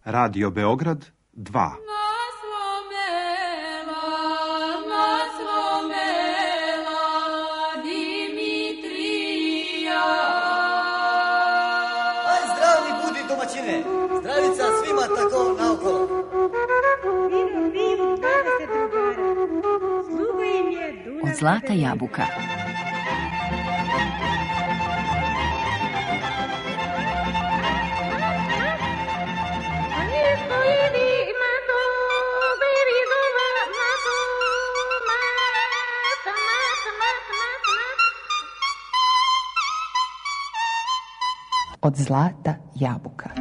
Radio Beograd 2. Zdravica svima tako naokolo. Od zlata jabuka. Od zlata jabuka.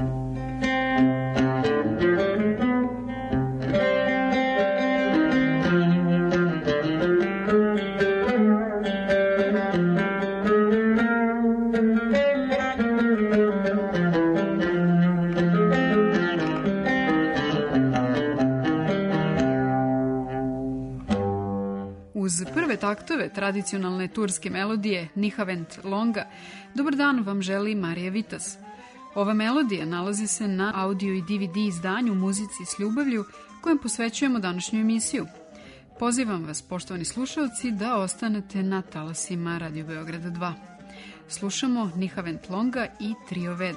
Uz prve taktove tradicionalne turske melodije Nihavent Longa, dobar dan vam želi Marija Vitas. Ova melodija nalazi se na audio i DVD izdanju Muzici s ljubavlju, kojem posvećujemo današnju emisiju. Pozivam vas, poštovani slušalci, da ostanete na talasima Radio Beograda 2. Slušamo Nihavent Longa i Trio Ved.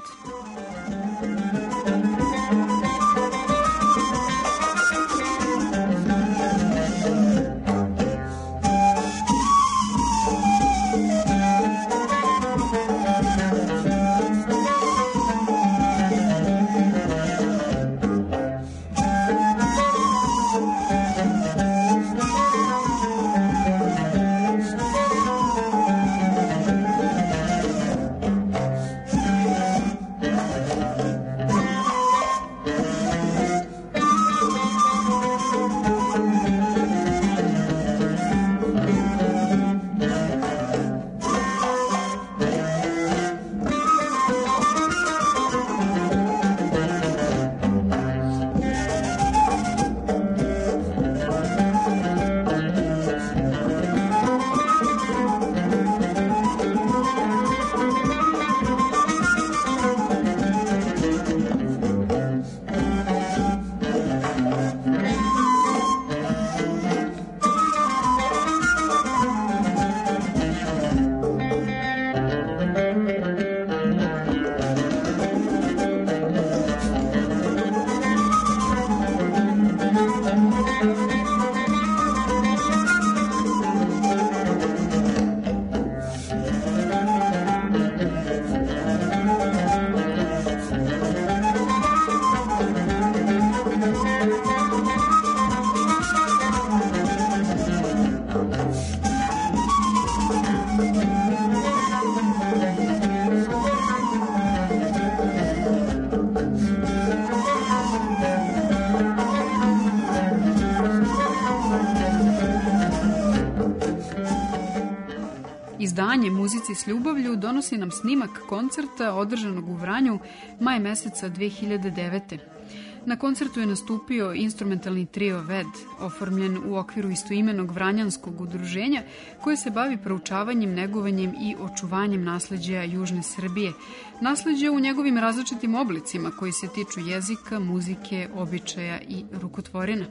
Izdanje Muzici s ljubavlju donosi nam snimak koncerta održanog u Vranju maj meseca 2009. Na koncertu je nastupio instrumentalni trio Ved, oformljen u okviru istoimenog vranjanskog udruženja koje se bavi proučavanjem, negovanjem i očuvanjem nasleđa Južne Srbije. Nasleđa u njegovim različitim oblicima koji se tiču jezika, muzike, običaja i rukotvorina.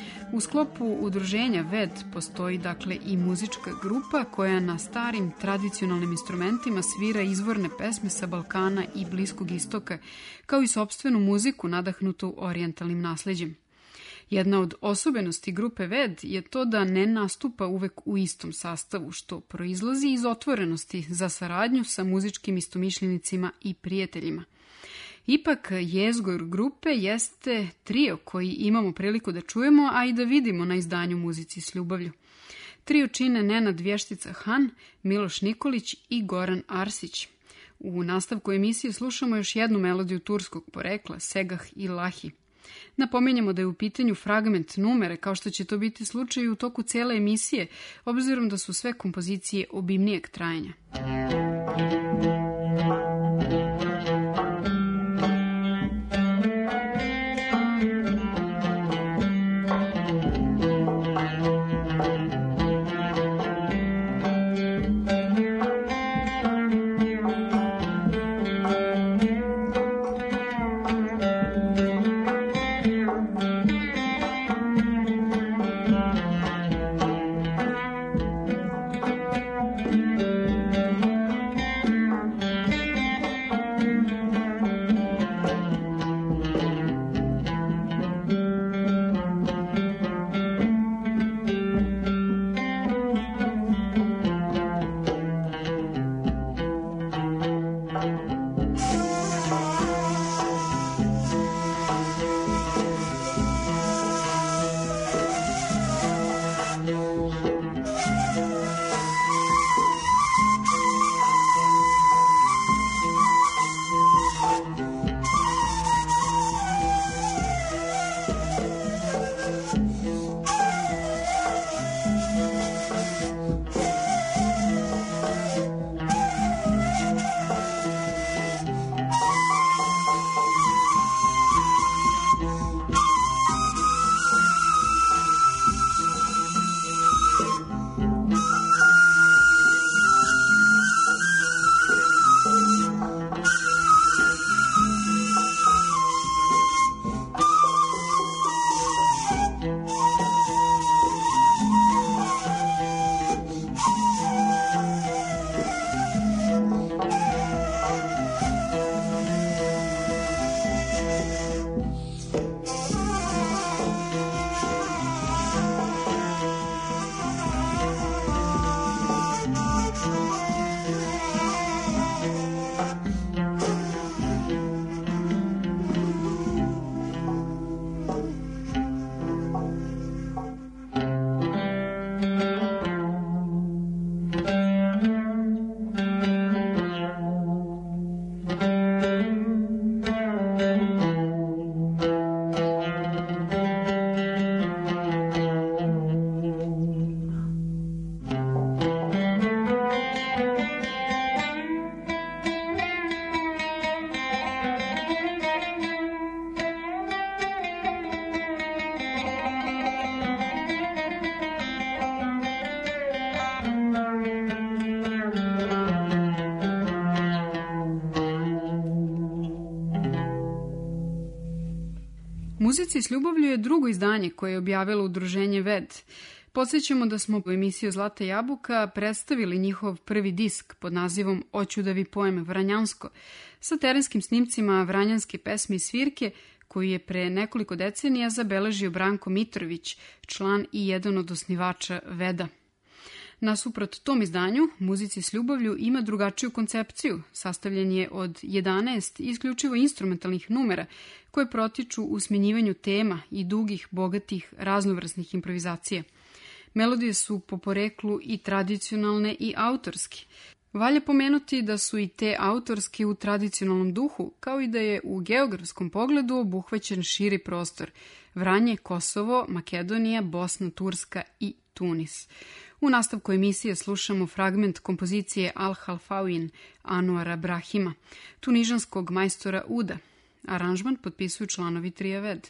U sklopu udruženja Ved postoji dakle i muzička grupa koja na starim tradicionalnim instrumentima svira izvorne pesme sa Balkana i Bliskog istoka, kao i sopstvenu muziku nadahnutu orijentalnim nasleđem. Jedna od osobenosti grupe Ved je to da ne nastupa uvek u istom sastavu, što proizlazi iz otvorenosti za saradnju sa muzičkim istomišljenicima i prijateljima. Ipak, jezgor grupe jeste trio koji imamo priliku da čujemo, a i da vidimo na izdanju Muzici s ljubavlju. Trio čine Nenad Vještica-Han, Miloš Nikolić i Goran Arsić. U nastavku emisije slušamo još jednu melodiju turskog porekla, Segah Ilahi. Napominjemo da je u pitanju fragment numere, kao što će to biti slučaj u toku cele emisije, obzirom da su sve kompozicije obimnijeg trajanja. Muzici s ljubavlju je drugo izdanje koje je objavilo udruženje VED. Podsjećamo da smo u emisiju Zlata jabuka predstavili njihov prvi disk pod nazivom Oću da vi pojem Vranjansko, sa terenskim snimcima vranjanske pesme i svirke, koju je pre nekoliko decenija zabeležio Branko Mitrović, član i jedan od osnivača VED-a. Nasuprot tom izdanju, Muzici s ljubavlju ima drugačiju koncepciju. Sastavljen je od 11 isključivo instrumentalnih numera koje protiču u smenjivanju tema i dugih, bogatih, raznovrsnih improvizacija. Melodije su po poreklu i tradicionalne i autorske. Valja pomenuti da su i te autorske u tradicionalnom duhu, kao i da je u geografskom pogledu obuhvaćen širi prostor: Vranje, Kosovo, Makedonija, Bosna, Turska i Tunis. U nastavku emisije slušamo fragment kompozicije Al-Halfawin Anuara Brahima, tunižanskog majstora uda. Aranžman potpisuju članovi trija VED.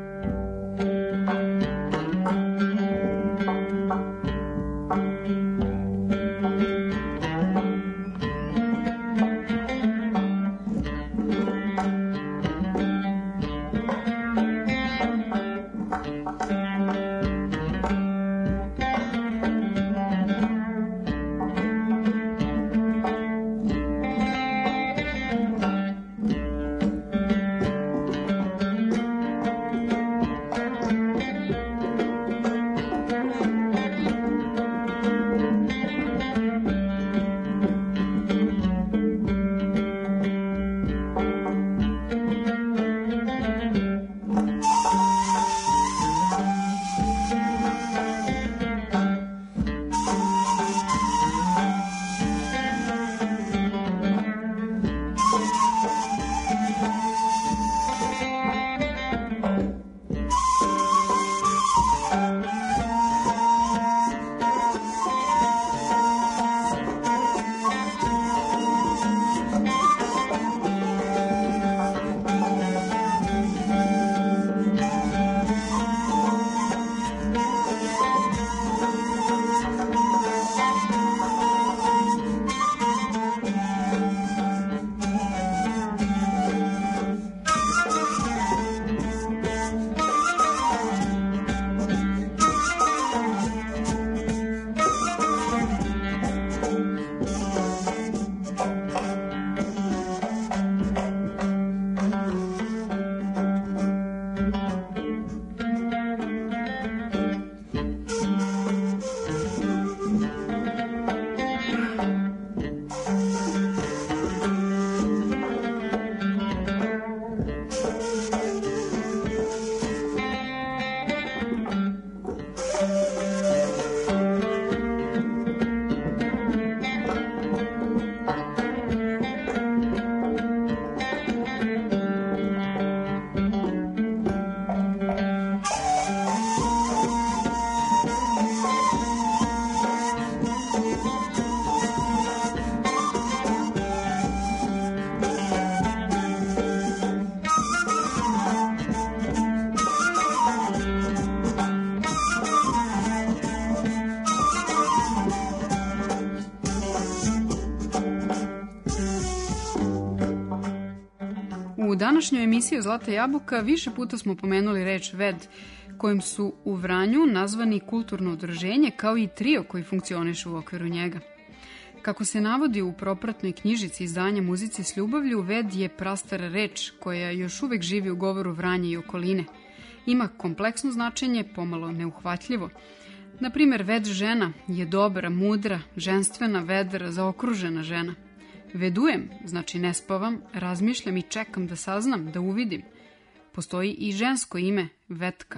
U današnjoj emisiji Zlata jabuka više puta smo pomenuli reč VED, kojim su u Vranju nazvani kulturno udruženje, kao i trio koji funkcioniše u okviru njega. Kako se navodi u propratnoj knjižici izdanja Muzici s ljubavlju, VED je prastara reč koja još uvek živi u govoru Vranja i okoline. Ima kompleksno značenje, pomalo neuhvatljivo. Naprimer, VED žena je dobra, mudra, ženstvena, vedra, zaokružena žena. Vedujem, znači ne spavam, razmišljam i čekam da saznam, da uvidim. Postoji i žensko ime, Vetka.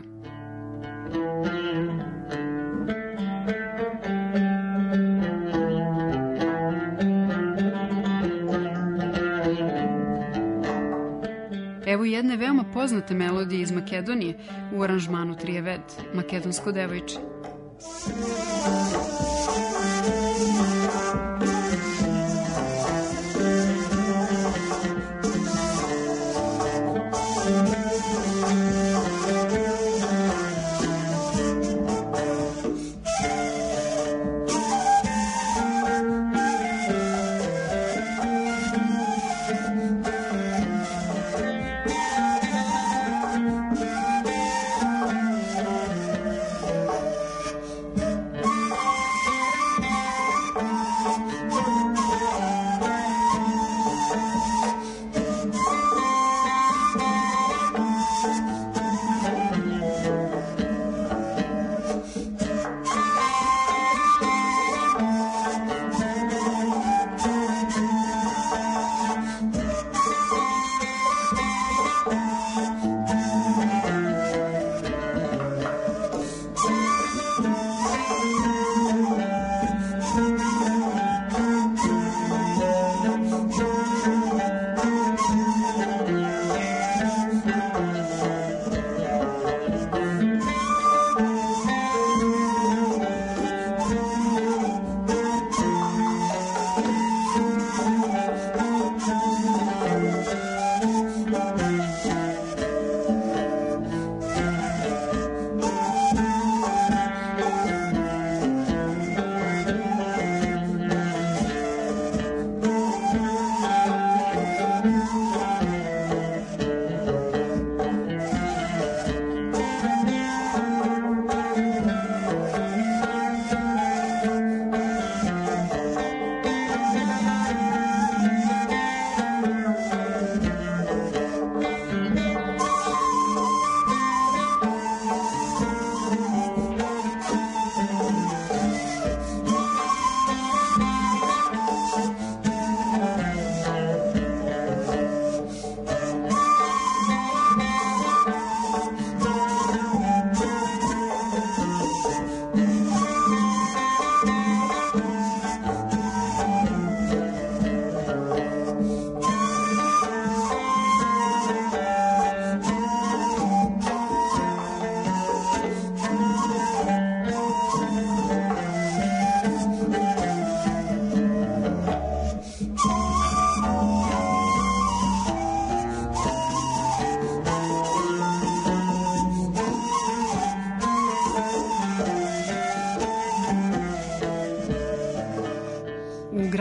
Evo jedne veoma poznate melodije iz Makedonije u aranžmanu trija VED, Makedonsko devojče.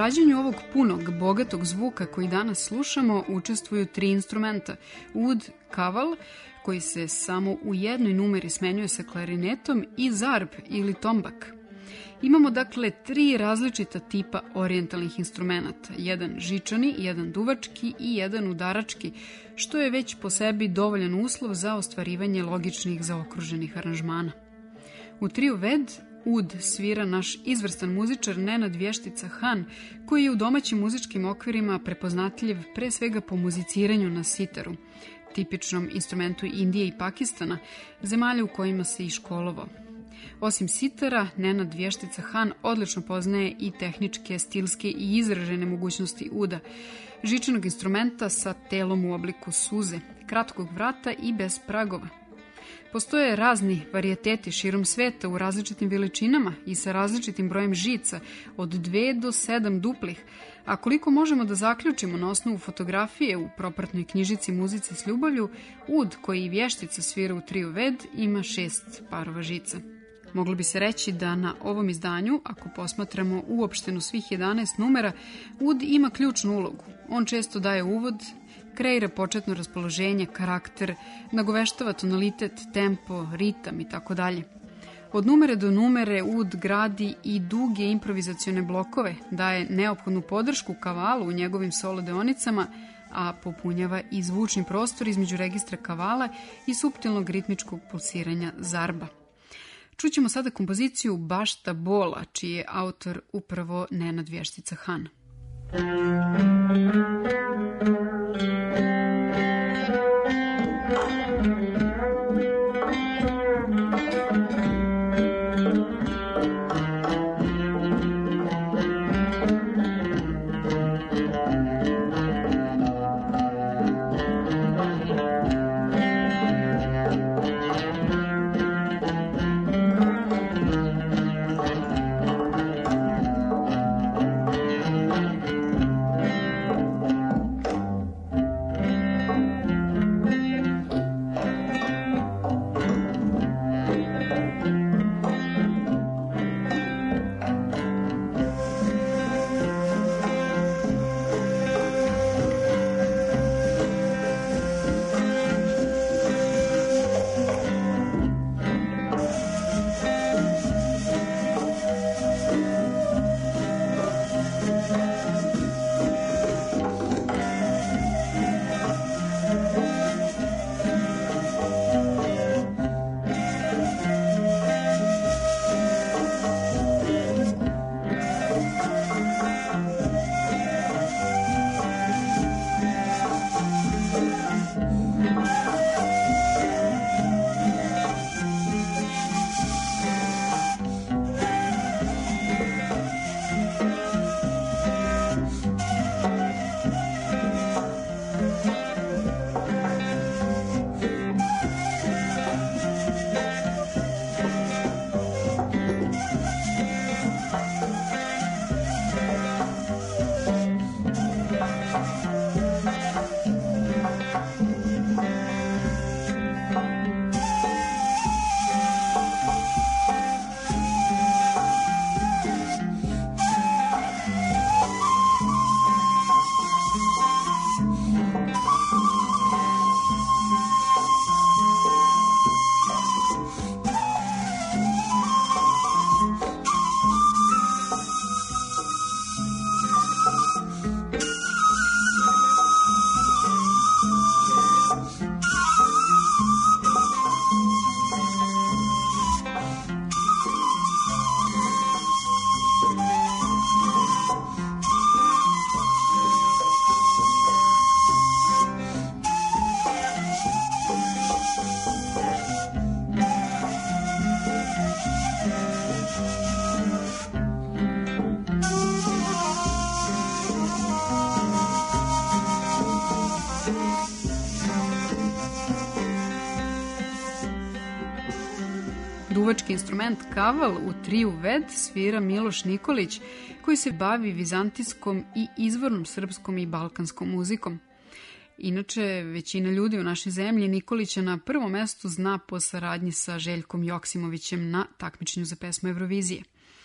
rađanju ovog punog, bogatog zvuka koji danas slušamo učestvuju 3 instrumenta. Ud, kaval, koji se samo u jednoj numeri smenjuje sa klarinetom, i zarb ili tombak. Imamo dakle 3 različita tipa orijentalnih instrumenta, jedan žičani, jedan duvački i jedan udarački, što je već po sebi dovoljan uslov za ostvarivanje logičnih zaokruženih aranžmana. U triju Ved ud svira naš izvrstan muzičar Nenad Vještica Han, koji je u domaćim muzičkim okvirima prepoznatljiv pre svega po muziciranju na sitaru, tipičnom instrumentu Indije i Pakistana, zemalja u kojima se i školovao. Osim sitara, Nenad Vještica Han odlično poznaje i tehničke, stilske i izražene mogućnosti uda, žičanog instrumenta sa telom u obliku suze, kratkog vrata i bez pragova. Postoje razni varijeteti širom sveta u različitim veličinama i sa različitim brojem žica, od 2 do 7 duplih, a koliko možemo da zaključimo na osnovu fotografije u propratnoj knjižici Muzici s ljubavlju, ud koji Vještica svira u triju Ved ima 6 parova žica. Moglo bi se reći da na ovom izdanju, ako posmatramo uopšteno svih 11 numera, ud ima ključnu ulogu. On često daje uvod, kreira početno raspoloženje, karakter, nagoveštava tonalitet, tempo, ritam i tako dalje. Od numere do numere ud gradi i duge improvizacione blokove, daje neophodnu podršku kavalu u njegovim solo deonicama, a popunjava i zvučni prostor između registra kavala i suptilnog ritmičkog pulsiranja zarba. Čućemo sada kompoziciju Bašta Bola, čiji je autor upravo Nenad Vještica Han. Duvački instrument kaval u triju Ved svira Miloš Nikolić, koji se bavi vizantijskom i izvornom srpskom i balkanskom muzikom. Inače, većina ljudi u našoj zemlji Nikolića na prvom mestu zna po saradnji sa Željkom Joksimovićem na takmičenju za pesmu Eurovizije.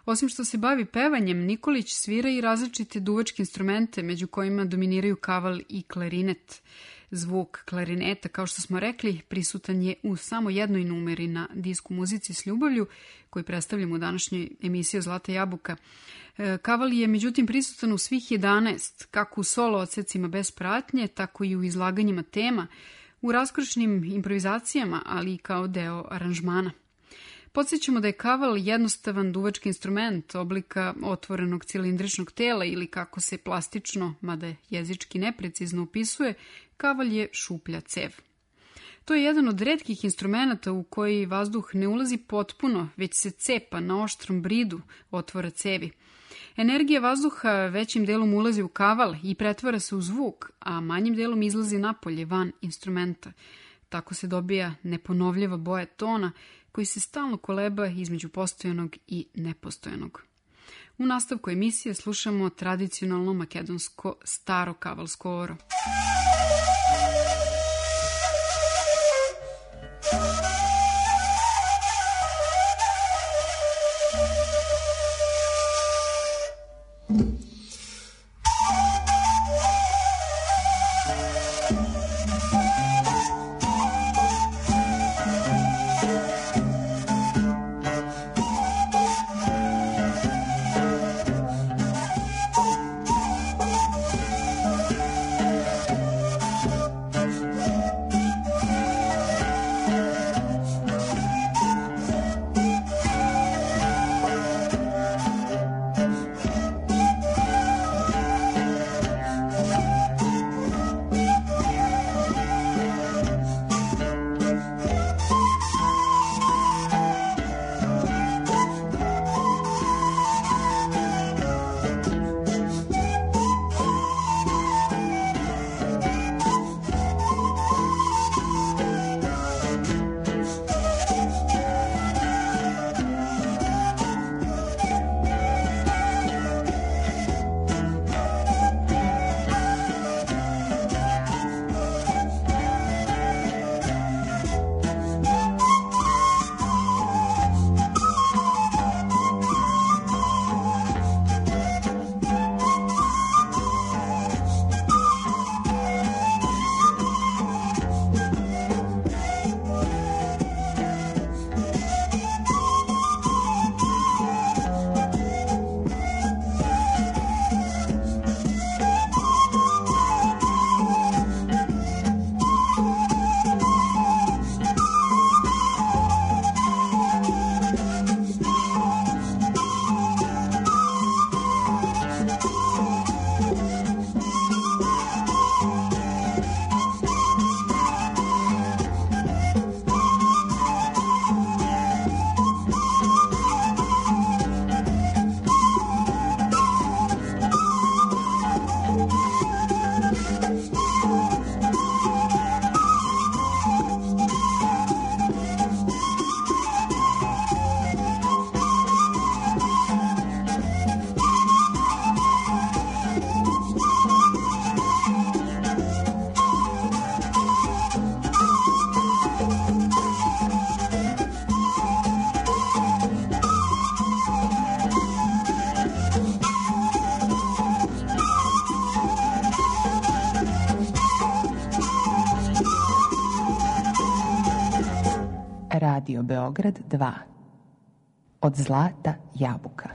Osim što se bavi pevanjem, Nikolić svira i različite duvačke instrumente, među kojima dominiraju kaval i klarinet. Zvuk klarineta, kao što smo rekli, prisutan je u samo jednoj numeri na disku Muzici s ljubavlju, koji predstavljamo u današnjoj emisiji Zlata jabuka. Kaval je međutim prisutan u svih 11, kako u solo odsecima bez pratnje, tako i u izlaganjima tema, u raskošnim improvizacijama, ali i kao deo aranžmana. Podsjećamo da je kaval jednostavan duvački instrument oblika otvorenog cilindričnog tela ili kako se plastično, mada jezički neprecizno opisuje, kaval je šuplja cev. To je jedan od retkih instrumenata u koji vazduh ne ulazi potpuno, već se cepa na oštrom bridu otvora cevi. Energija vazduha većim delom ulazi u kaval i pretvara se u zvuk, a manjim delom izlazi napolje van instrumenta. Tako se dobija neponovljiva boja tona koji se stalno koleba između postojanog i nepostojanog. U nastavku emisije slušamo tradicionalno makedonsko staro kavalsko oro. Radio Beograd 2. Od zlata jabuka.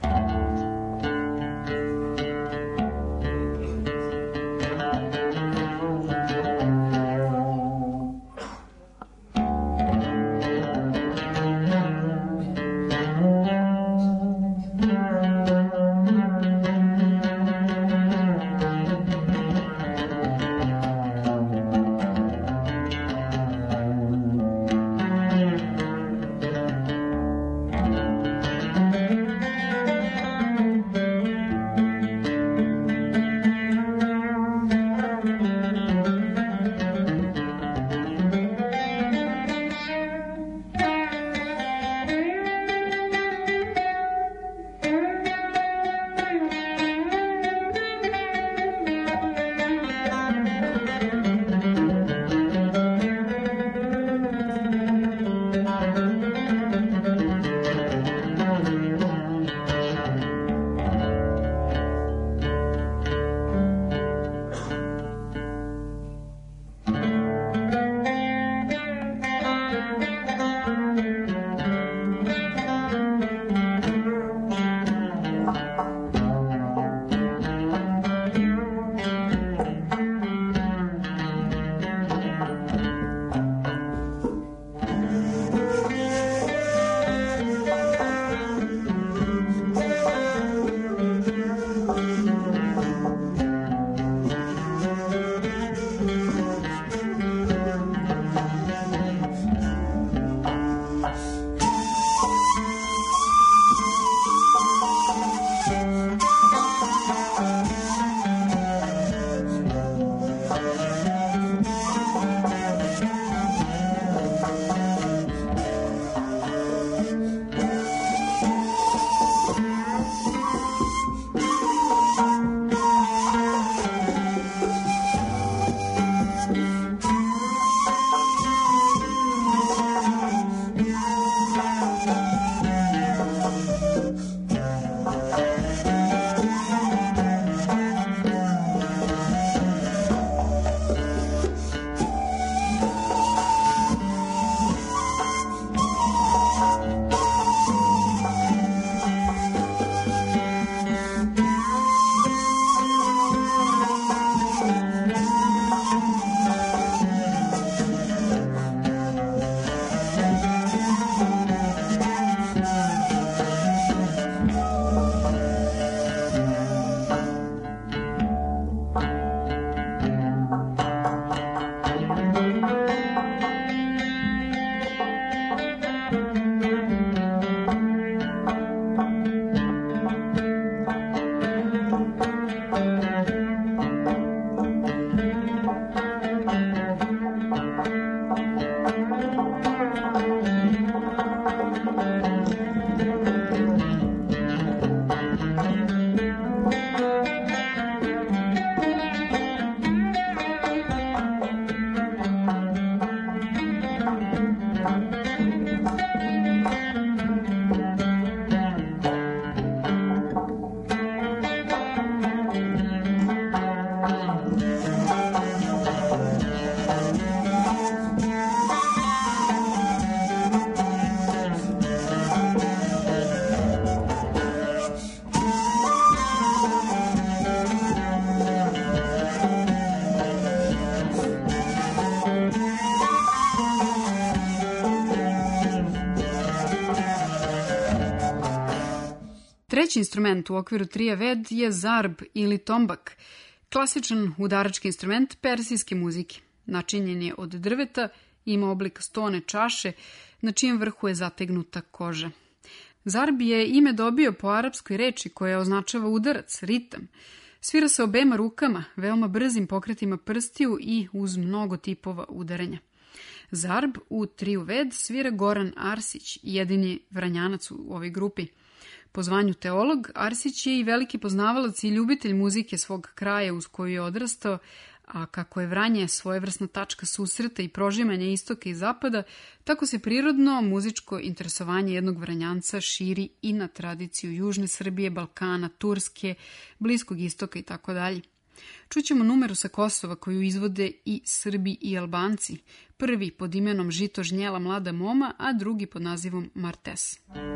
Treći instrument u okviru trija ved je zarb ili tombak, klasičan udarački instrument persijske muzike. Načinjen je od drveta, ima oblik stone čaše, na čijem vrhu je zategnuta koža. Zarb je ime dobio po arapskoj reči koja označava udarac, ritam. Svira se obema rukama, veoma brzim pokretima prstiju i uz mnogo tipova udaranja. Zarb u triju ved svira Goran Arsić, jedini Vranjanac u ovoj grupi. Po zvanju teolog, Arsić je i veliki poznavalac i ljubitelj muzike svog kraja uz koju je odrastao, a kako je Vranje svojevrsna tačka susreta i prožimanja istoka i zapada, tako se prirodno muzičko interesovanje jednog Vranjanca širi i na tradiciju Južne Srbije, Balkana, Turske, Bliskog istoka i tako dalje. Čućemo numeru sa Kosova koju izvode i Srbi i Albanci, prvi pod imenom Žito žnjela mlada moma, a drugi pod nazivom Martes.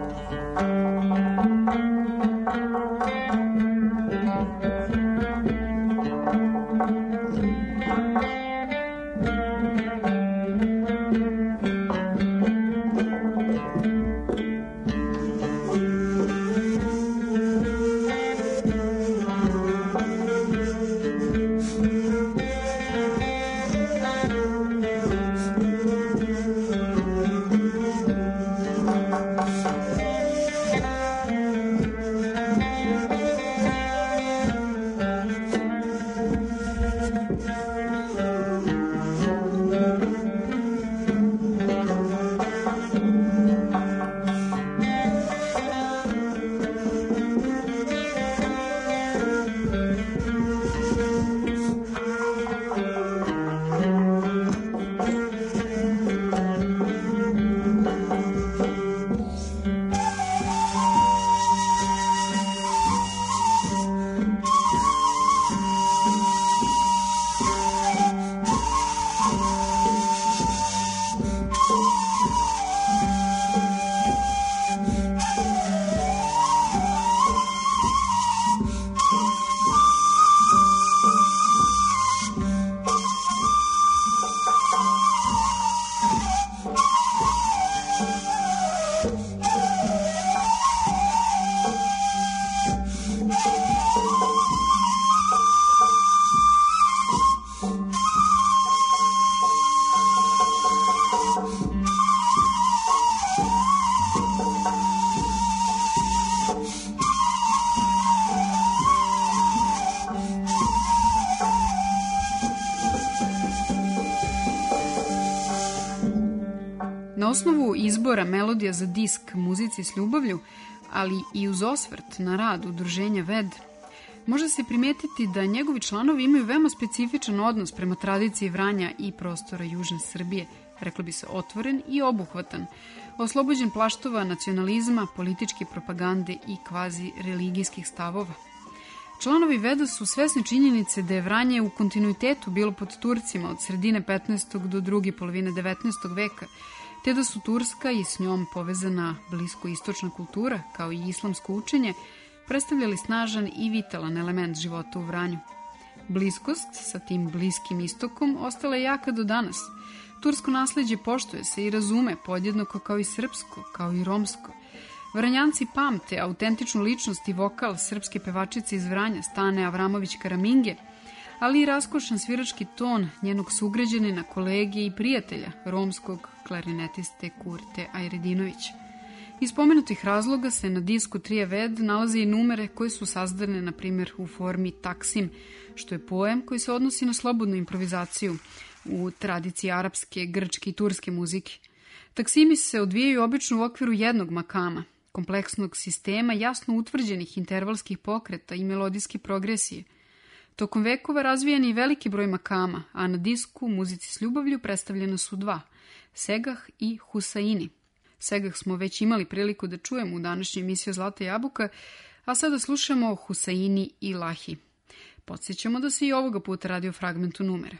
Na osnovu izbora melodija za disk Muzici s ljubavlju, ali i uz osvrt na rad udruženja VED, može se primetiti da njegovi članovi imaju veoma specifičan odnos prema tradiciji Vranja i prostora Južne Srbije, reklo bi se otvoren i obuhvatan, oslobođen plaštova nacionalizma, političke propagande i kvazi religijskih stavova. Članovi VED-a su svesni činjenice da je Vranje u kontinuitetu bilo pod Turcima od sredine 15. do druge polovine 19. veka, te da su Turska i s njom povezana bliskoistočna kultura, kao i islamsko učenje, predstavljali snažan i vitalan element života u Vranju. Bliskost sa tim Bliskim istokom ostala je jaka do danas. Tursko nasleđe poštuje se i razume podjednako kao i srpsko, kao i romsko. Vranjanci pamte autentičnu ličnost i vokal srpske pevačice iz Vranja, Stane Avramović Karaminge, ali i raskošan svirački ton njenog sugrađanina, kolege i prijatelja, romskog klarinetiste Kurte Ajredinovića. Iz pomenutih razloga se na disku trija ved nalaze i numere koje su sazdane, na primjer, u formi taksim, što je pojam koji se odnosi na slobodnu improvizaciju u tradiciji arapske, grčke i turske muzike. Taksimi se odvijaju obično u okviru jednog makama, kompleksnog sistema jasno utvrđenih intervalskih pokreta i melodijske progresije. Tokom vekova razvijan je veliki broj makama, a na disku Muzici s ljubavlju predstavljena su dva, Segah i Husaini. Segah smo već imali priliku da čujemo u današnjoj emisiji Zlata jabuka, a sada slušamo Husaini i Lahi. Podsjećamo da se i ovoga puta radi o fragmentu numere.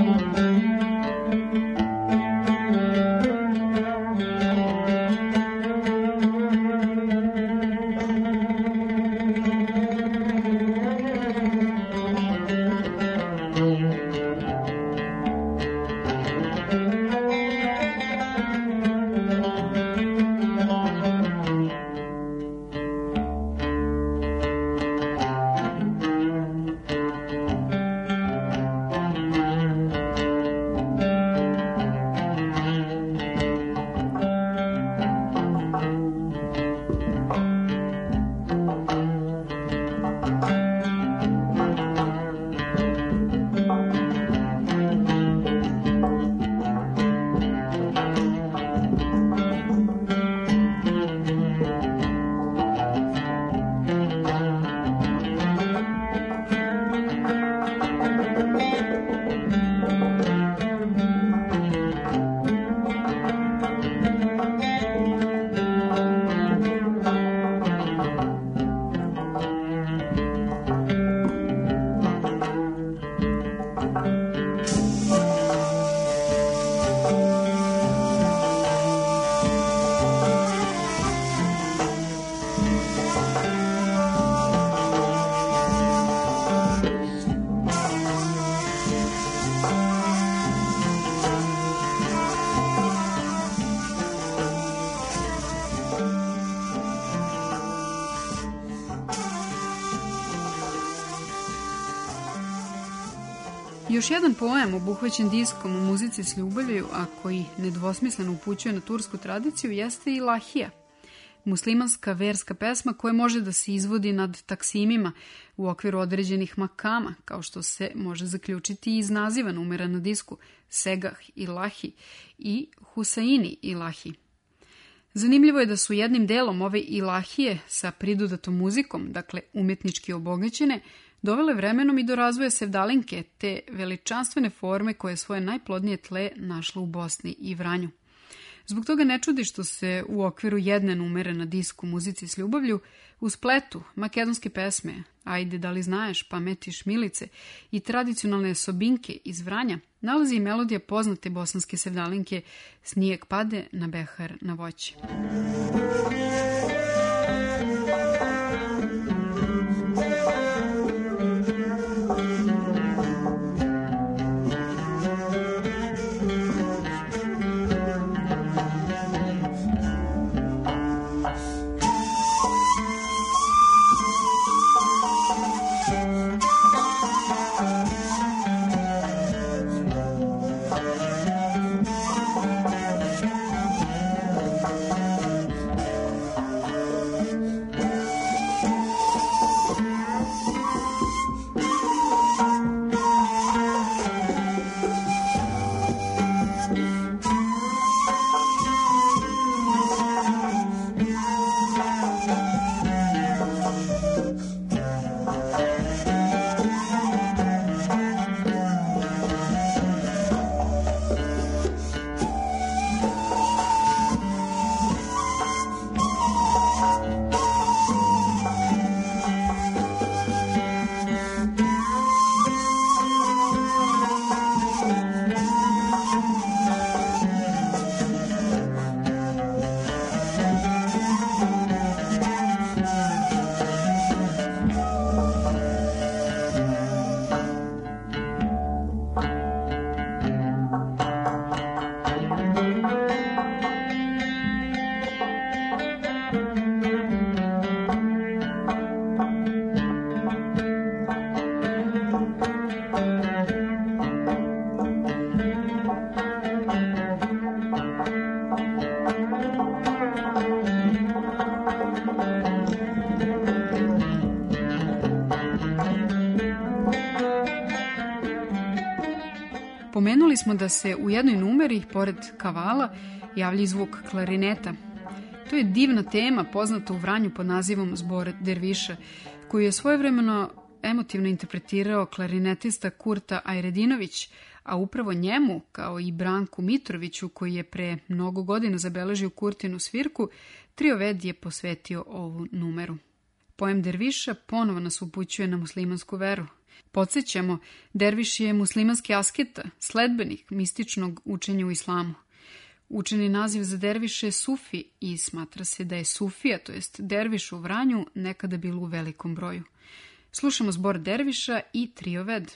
Još jedan poem obuhvaćen diskom u muzici s ljubavlju, a koji nedvosmisleno upućuje na tursku tradiciju, jeste ilahija. Muslimanska verska pesma koja može da se izvodi nad taksimima u okviru određenih makama, kao što se može zaključiti iz naziva numera na disku Segah ilahi i Husaini ilahi. Zanimljivo je da su jednim delom ove ilahije sa pridodatom muzikom, dakle umjetnički obogaćene, dovele vremenom i do razvoja sevdalinke, te veličanstvene forme koje svoje najplodnije tle našla u Bosni i Vranju. Zbog toga ne čudi što se u okviru jedne numere na disku muzici s ljubavlju u spletu makedonske pesme Ajde da li znaješ, Pametiš Milice i tradicionalne sobinke iz Vranja nalazi i melodija poznate bosanske sevdalinke Snijeg pade na behar na voće. Pomenuli smo da se u jednoj numeri, pored kavala, javlja zvuk klarineta. To je divna tema poznata u Vranju pod nazivom Zbor derviša, koju je svojevremeno emotivno interpretirao klarinetista Kurta Ajredinović, a upravo njemu, kao i Branku Mitroviću, koji je pre mnogo godina zabeležio Kurtinu svirku, Trio Ved je posvetio ovu numeru. Pojem derviša ponovo nas upućuje na muslimansku veru. Podsjećamo, derviš je muslimanski asketa, sledbenik mističnog učenja u islamu. Učeni naziv za derviše je sufi i smatra se da je sufija, to jest derviš u Vranju, nekada bilo u velikom broju. Slušamo zbor derviša i trio ved.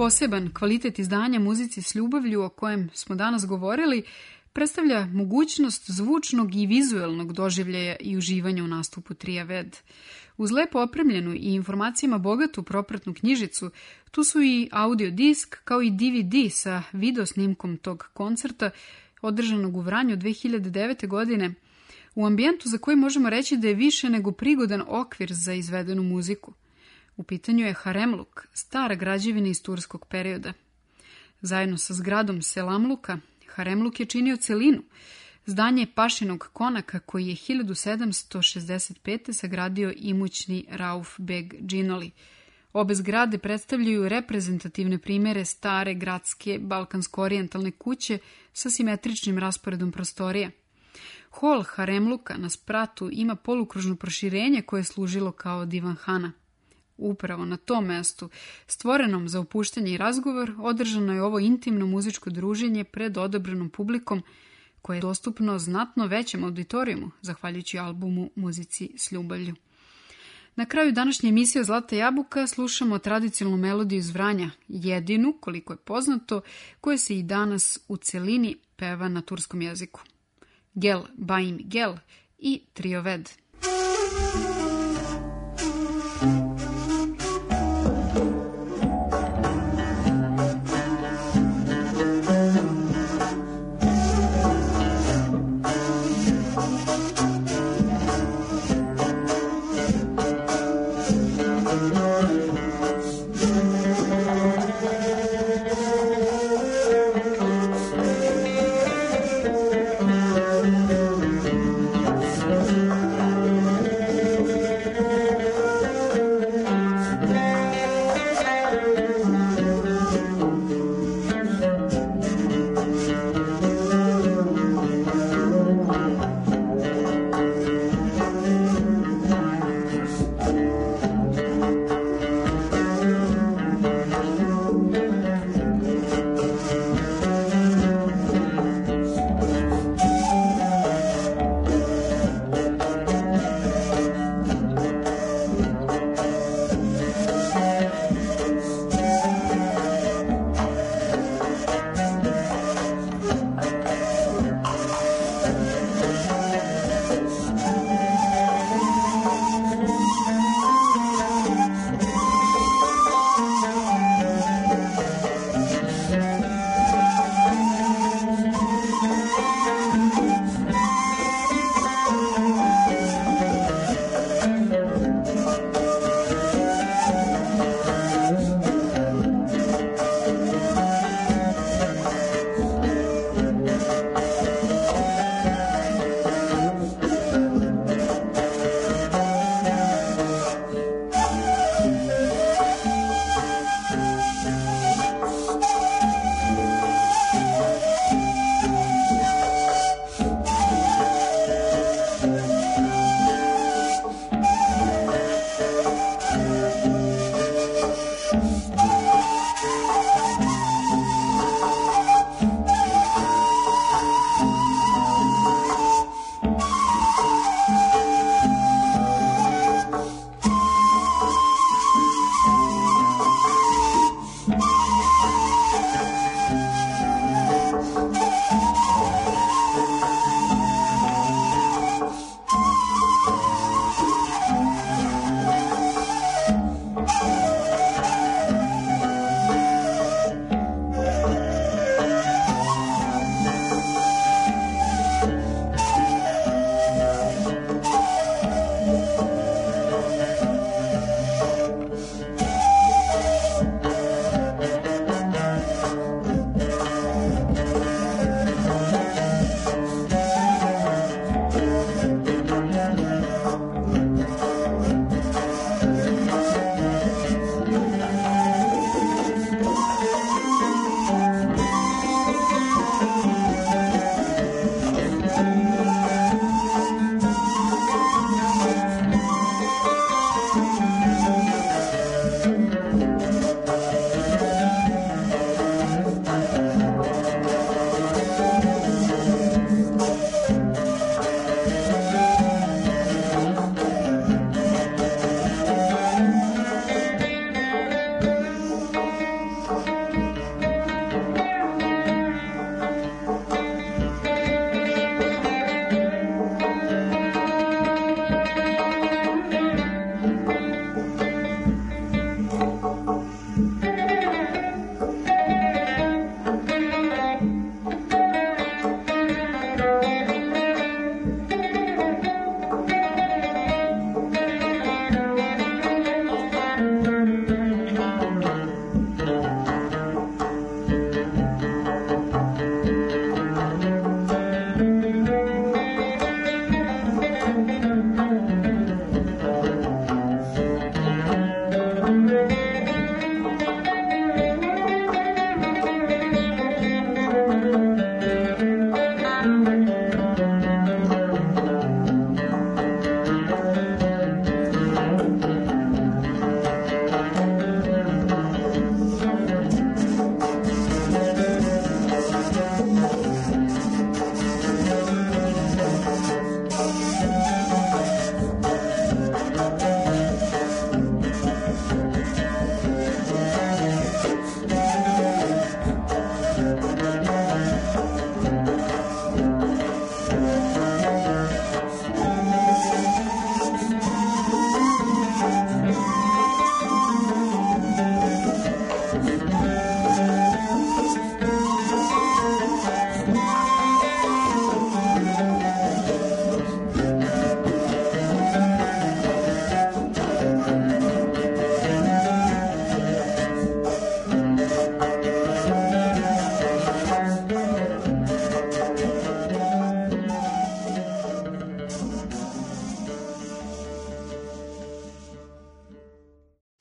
poseban kvalitet izdanja muzici s ljubavlju o kojem smo danas govorili predstavlja mogućnost zvučnog i vizuelnog doživljaja i uživanja u nastupu trija Ved. Uz lepo opremljenu i informacijama bogatu propratnu knjižicu, tu su i audio disk kao i DVD sa video snimkom tog koncerta održanog u Vranju 2009. godine, u ambijentu za koji možemo reći da je više nego prigodan okvir za izvedenu muziku. U pitanju je Haremluk, stara građevina iz turskog perioda. Zajedno sa zgradom Selamluka, Haremluk je činio celinu, zdanje Pašinog konaka koji je 1765. sagradio imućni Rauf Beg Džinoli. Obe zgrade predstavljaju reprezentativne primere stare gradske balkansko-orijentalne kuće sa simetričnim rasporedom prostorija. Hol Haremluka na spratu ima polukružno proširenje koje je služilo kao divanhana. Upravo na tom mestu, stvorenom za opuštanje i razgovor, održano je ovo intimno muzičko druženje pred odabranom publikom koje je dostupno znatno većem auditorijumu, zahvaljujući albumu Muzici s ljubavlju. Na kraju današnje emisije Zlata jabuka slušamo tradicionalnu melodiju iz Vranja, jedinu, koliko je poznato, koja se i danas u celini peva na turskom jeziku. Gel Baim Gel i trio Ved.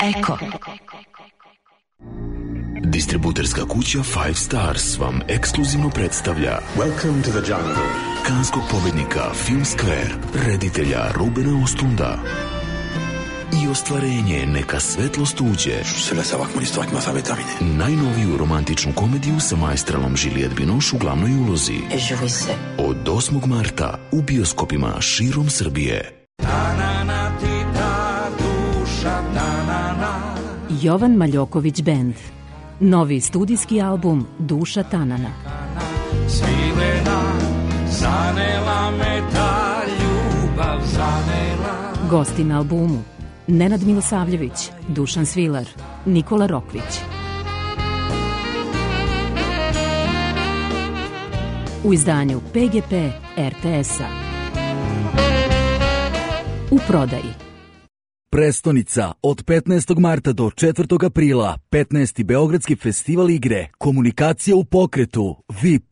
Eko. Distributerska kuća Five Stars vam ekskluzivno predstavlja Welcome to the jungle. Kanskog pobednika Film Square, reditelja Rubena Ostunda i ostvarenje Neka svetlost uđe, najnoviju romantičnu komediju sa maestralom Juliette Binoche u glavnoj ulozi. Od 8. marta u bioskopima širom Srbije. Jovan Maljoković Band. Novi studijski album Duša Tanana. Gosti na albumu: Nenad Milosavljević, Dušan Svilar, Nikola Rokvić. U izdanju PGP RTS-a. U prodaji. Prestonica od 15. marta do 4. aprila, 15. Beogradski festival igre, komunikacija u pokretu, VIP.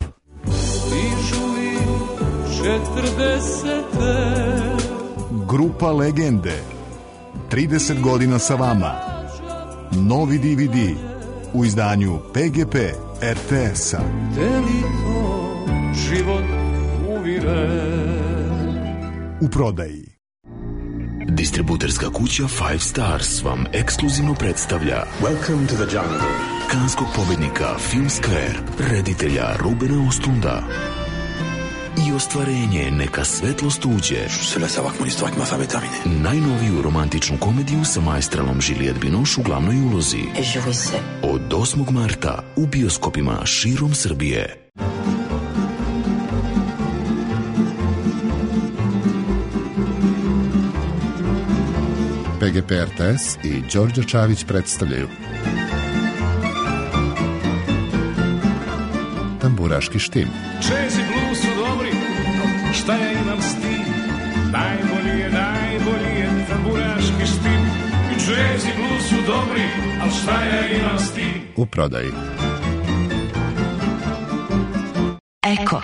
Grupa Legende, 30 godina sa vama. Novi DVD u izdanju PGP RTS-a. U prodaji. Distributerska kuća Five Stars vam ekskluzivno predstavlja Welcome to the jungle. Kanskog pobednika Film Square, reditelja Rubena Ostunda i ostvarenje Neka svetlost uđe, najnoviju romantičnu komediju sa maestralom Juliette Binoche u glavnoj ulozi. Od 8. marta u bioskopima širom Srbije. PGP RTS i Đorđe Čavić predstavljaju Tamburaški štim. Jazz i blues su dobri, šta ja imam s tim? Najbolji je tamburaški štim. Jazz i blues su dobri, al šta ja imam s tim? U prodaji. Eko.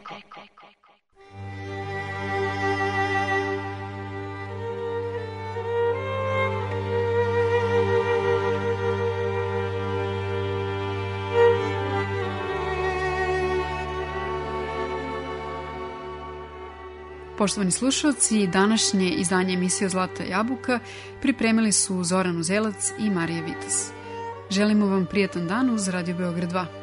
Poštovani slušalci, današnje izdanje emisije Zlata jabuka pripremili su Zoran Uzelac i Marija Vitas. Želimo vam prijatan dan uz Radio Beograd 2.